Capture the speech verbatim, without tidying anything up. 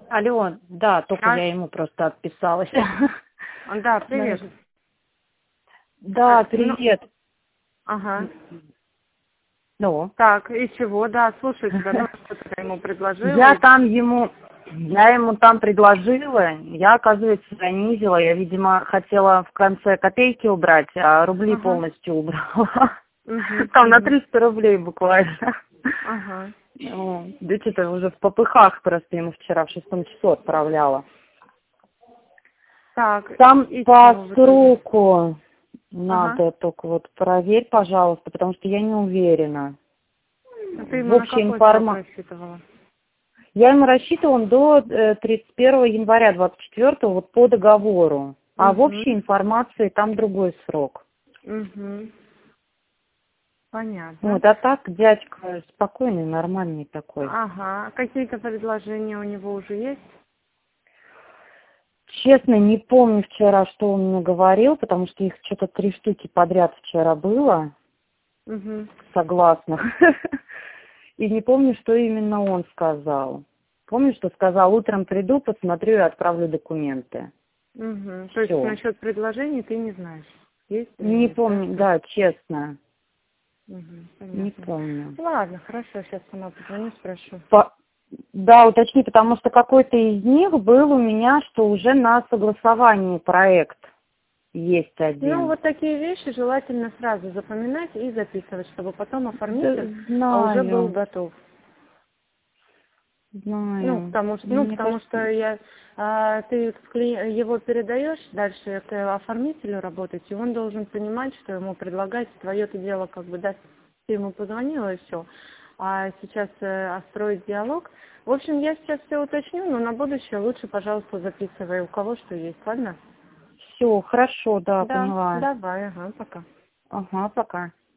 Алло, да, только А, я ему просто отписалась. да, привет. Да, А, ну, привет. ага. Ну, Так, и чего? Да, слушай тебя. Ну, что ты ему предложила? я И- там ему, я ему там предложила, я, оказывается, занизила, я, видимо, хотела в конце копейки убрать, а рубли Ага. полностью убрала. Угу, Там на угу. триста рублей буквально. Ага. Ну, да что-то уже в попыхах просто ему вчера в шестом часу отправляла. Так, Там и по чего в итоге? сроку Ага. надо только вот проверь, пожалуйста, потому что я не уверена. А ты В ему на общей какой срок информации. рассчитывала? Я ему рассчитывала до э, тридцать первого января двадцать четвёртого вот по договору. А в Угу. общей информации там другой срок. Угу. Понятно. Вот, а так дядька спокойный, нормальный такой. Ага. Какие-то предложения у него уже есть? Честно, не помню вчера, что он мне говорил, потому что их что-то три штуки подряд вчера было, Угу. согласных. И не помню, что именно он сказал. Помню, что сказал, утром приду, посмотрю и отправлю документы. Угу. То есть Все. насчет предложений ты не знаешь, есть или Не нет, да? помню, да, честно, Угу. не Понятно. помню. Ладно, хорошо, сейчас сама позвоню, спрошу. По- Да, уточни, потому что какой-то из них был у меня, что уже на согласовании проект есть Ну, один. вот такие вещи желательно сразу запоминать и записывать, чтобы потом Да, оформитель а, уже был знаю, готов. Ну, знаю. потому что, ну, Мне потому кажется, что я, а, ты в кли- его передаешь дальше к оформителю работать, и он должен понимать, что ему предлагать. Твое-то дело, как бы, да, ты ему позвонила и все. А сейчас э, строить диалог. В общем, я сейчас все уточню, но на будущее лучше, пожалуйста, записывай, у кого что есть, ладно? все, хорошо, да, Да, поняла. давай, ага, пока. Ага, пока.